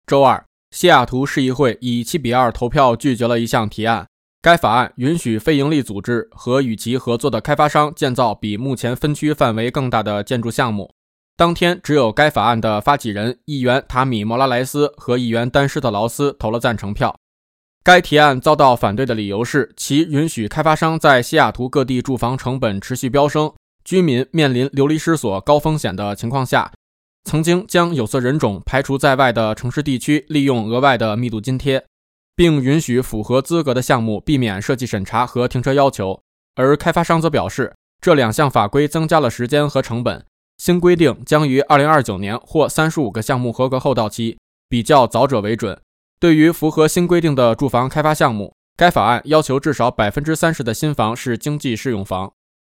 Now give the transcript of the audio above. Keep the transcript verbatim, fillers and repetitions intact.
周二，西雅图市议会以七比二投票拒绝了一项提案，该法案允许非营利组织和与其合作的开发商建造比目前分区范围更大的建筑项目。当天，只有该法案的发起人议员塔米·莫拉莱斯和议员丹施特劳斯投了赞成票。该提案遭到反对的理由是，其允许开发商在西雅图各地住房成本持续飙升，居民面临流离失所高风险的情况下，曾经将有色人种排除在外的城市地区利用额外的密度津贴，并允许符合资格的项目避免设计审查和停车要求。而开发商则表示，这两项法规增加了时间和成本，新规定将于二零二九年或三十五个项目合格后到期，比较早者为准。对于符合新规定的住房开发项目，该法案要求至少 百分之三十 的新房是经济适用房。